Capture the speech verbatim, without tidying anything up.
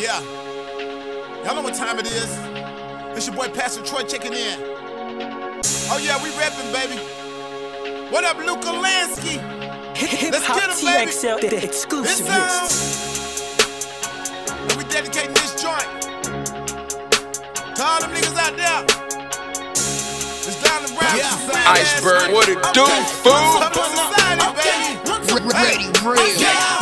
Yeah. Y'all know what time it is. It's your boy Pastor Troy checking in. Oh yeah, we reppin', baby. What up, Luka Lansky? Let's get him, baby. T X L, the exclusive list. And we dedicating this joint to all them niggas out there. It's down the route. Yeah. Iceberg, what it do, fool? Society, baby. Ready, real.